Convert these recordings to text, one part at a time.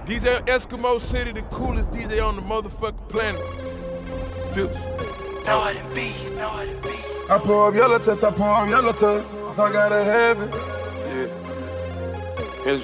DJ Eskimo City, the coolest DJ on the motherfucking planet. Future. I pour up yellow test, I pour up yellow test, cause I gotta have it. Yeah.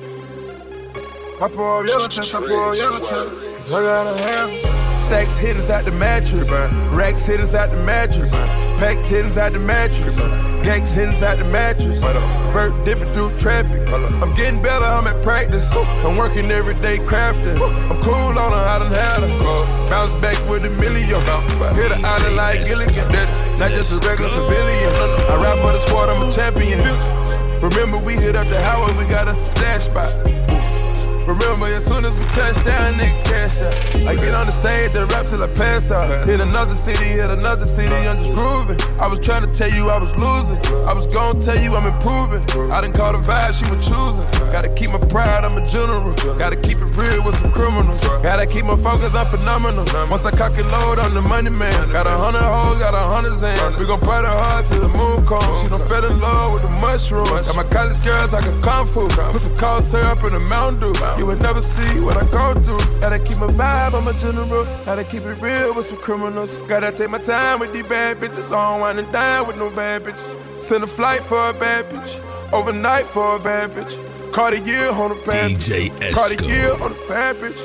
I pour up yellow test, I pour up yellow test, cause I gotta have it. Stacks hit us out the mattress, racks hit us out the mattress, packs hit us out the mattress, gangs hit us out the mattress, vert dipping through traffic. I'm getting better, I'm at practice, I'm working every day crafting. I'm cool on her, I done had her. Bounce back with a million, hit her island like Gilligan, not just a regular civilian. I rap for the squad, I'm a champion. Remember we hit up the highway, we got a stash spot. Remember, as soon as we touch down, nigga, cash out. I get on the stage and rap till I pass out. Hit another city, I'm just grooving. I was trying to tell you I was losing. I was gonna tell you I'm improving. I done caught a vibe, she was choosing. Gotta keep my pride, I'm a general. Gotta keep it real with some criminals. Gotta keep my focus, I'm phenomenal. Once I cock and load, I'm the money man. Got 100 hoes, got 100 zans. We gon' party hard till the moon comes. She done fell in love with the mushrooms. Got my college girl talking kung fu. Put some cold syrup in the Mountain Dew. You would never see what I go through. Gotta keep my vibe, I'm a general. Gotta keep it real with some criminals. Gotta take my time with these bad bitches. I don't wanna die with no bad bitches. Send a flight for a bad bitch. Overnight for a bad bitch. Cartier on a bad DJ bitch. Cartier on a bad bitch.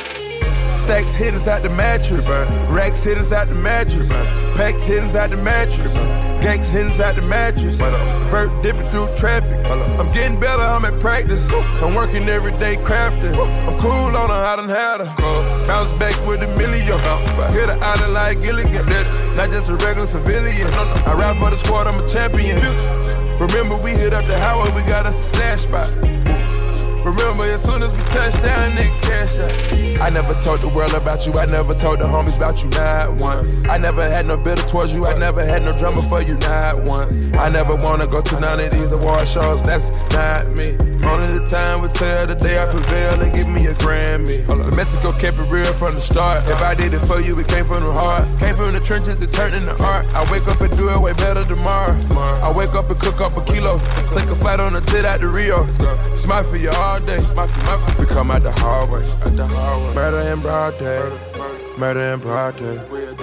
Stacks hit us out the mattress, racks hit us out the mattress, packs hit us out the mattress, gangs hit us out the mattress, vert dipping through traffic. I'm getting better, I'm at practice, I'm working every day crafting. I'm cool on her, I done had her. Bounce back with a million, hit her island like Gilligan, not just a regular civilian. I rap for the squad, I'm a champion. Remember we hit up the highway, we got a stash spot. Remember, as soon as we touch down, nigga, cash out. I never told the world about you, I never told the homies about you, not once. I never had no bitter towards you, I never had no drama for you, not once. I never wanna go to none of these award shows, that's not me. Only the time will tell the day I prevail and give me a Grammy. The Mexico kept it real from the start. If I did it for you, it came from the heart. Came from the trenches, it turned into art. I wake up and do it way better tomorrow. I wake up and cook up a kilo. Take a flight on a jet out to Rio. Smile for you all day. We come out the hallway. Murder in broad day. Murder in broad day.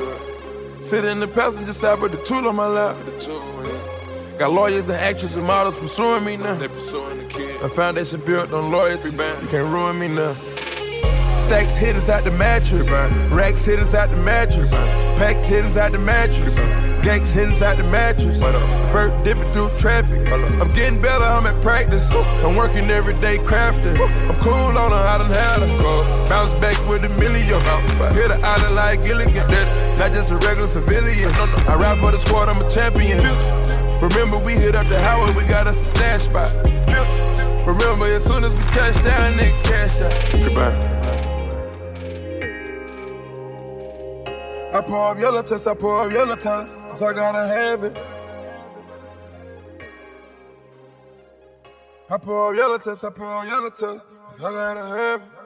Sit in the passenger side with the tool on my lap. Got lawyers and actors and models pursuing me now. They pursuing the kid. A foundation built on loyalty. You can't ruin me now. Stacks hit us out the mattress, racks hit us out the mattress, packs hit us out the mattress, gangs hit us out the mattress, vert dipping through traffic. I'm getting better, I'm at practice, I'm working every day crafting. I'm cool on her, I done had her. Bounce back with a million, hit her island like Gilligan, not just a regular civilian. I rap for the squad, I'm a champion. Remember we hit up the highway, we got us a stash spot. Remember, as soon as we touch down, nigga, cash out. Goodbye. I pour up yellow test, I pour up yellow test, cause I gotta have it. I pour up yellow test, I pour up yellow test, cause I gotta have it.